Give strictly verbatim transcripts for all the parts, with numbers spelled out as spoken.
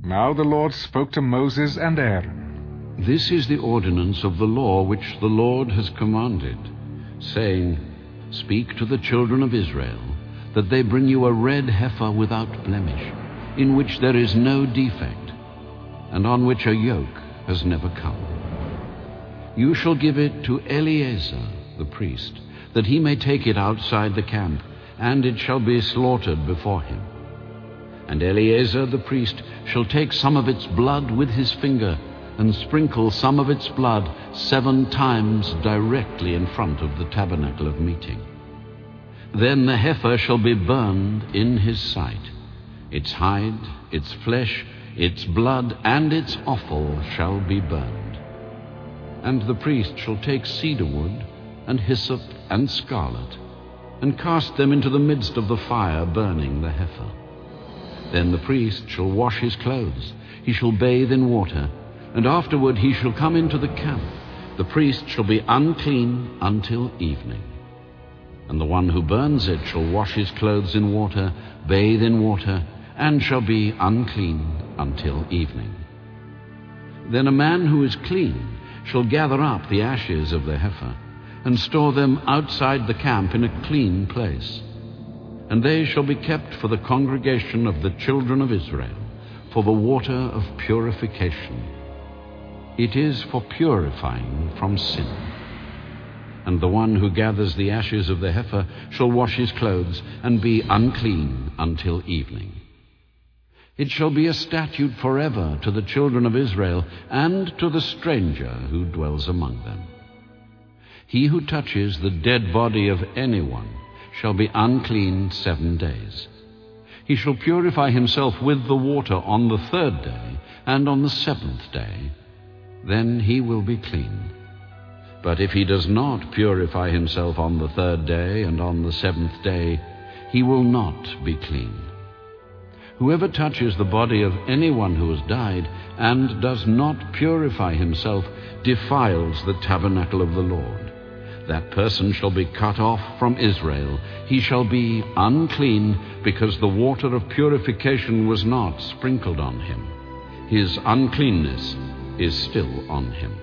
Now the Lord spoke to Moses and Aaron. This is the ordinance of the law which the Lord has commanded, saying, Speak to the children of Israel, that they bring you a red heifer without blemish, in which there is no defect, and on which a yoke has never come. You shall give it to Eleazar the priest, that he may take it outside the camp, and it shall be slaughtered before him. And Eleazar the priest shall take some of its blood with his finger, and sprinkle some of its blood seven times directly in front of the tabernacle of meeting. Then the heifer shall be burned in his sight. Its hide, its flesh, its blood, and its offal shall be burned. And the priest shall take cedar wood, and hyssop, and scarlet, and cast them into the midst of the fire burning the heifer. Then the priest shall wash his clothes, he shall bathe in water, and afterward he shall come into the camp. The priest shall be unclean until evening. And the one who burns it shall wash his clothes in water, bathe in water, and shall be unclean until evening. Then a man who is clean shall gather up the ashes of the heifer, and store them outside the camp in a clean place. And they shall be kept for the congregation of the children of Israel, for the water of purification. It is for purifying from sin. And the one who gathers the ashes of the heifer shall wash his clothes, and be unclean until evening. It shall be a statute forever to the children of Israel, and to the stranger who dwells among them. He who touches the dead body of anyone shall be unclean seven days. He shall purify himself with the water on the third day, and on the seventh day. Then he will be clean. But if he does not purify himself on the third day and on the seventh day, he will not be clean. Whoever touches the body of anyone who has died and does not purify himself defiles the tabernacle of the Lord. That person shall be cut off from Israel. He shall be unclean, because the water of purification was not sprinkled on him. His uncleanness is still on him.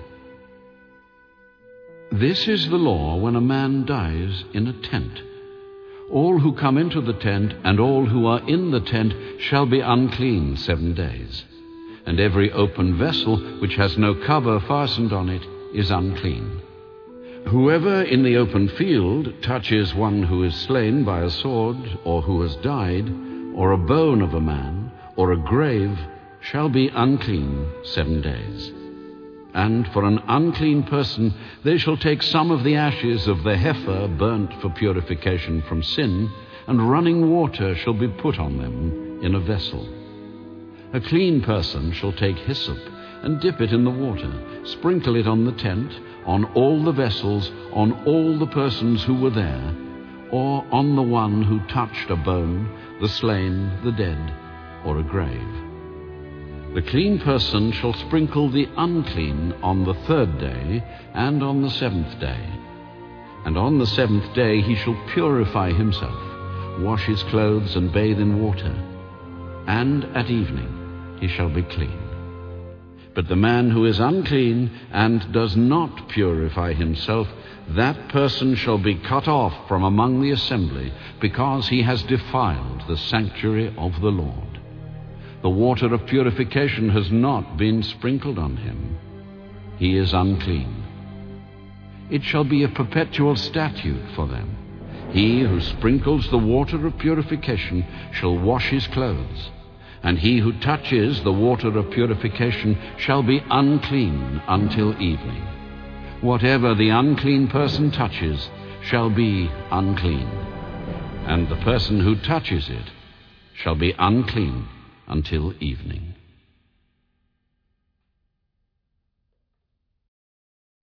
This is the law when a man dies in a tent. All who come into the tent and all who are in the tent shall be unclean seven days. And every open vessel which has no cover fastened on it is unclean. Whoever in the open field touches one who is slain by a sword, or who has died, or a bone of a man, or a grave, shall be unclean seven days. And for an unclean person they shall take some of the ashes of the heifer burnt for purification from sin, and running water shall be put on them in a vessel. A clean person shall take hyssop, and dip it in the water, sprinkle it on the tent, on all the vessels, on all the persons who were there, or on the one who touched a bone, the slain, the dead, or a grave. The clean person shall sprinkle the unclean on the third day and on the seventh day. And on the seventh day he shall purify himself, wash his clothes, and bathe in water. And at evening he shall be clean. But the man who is unclean and does not purify himself, that person shall be cut off from among the assembly, because he has defiled the sanctuary of the Lord. The water of purification has not been sprinkled on him. He is unclean. It shall be a perpetual statute for them. He who sprinkles the water of purification shall wash his clothes. And he who touches the water of purification shall be unclean until evening. Whatever the unclean person touches shall be unclean, and the person who touches it shall be unclean until evening.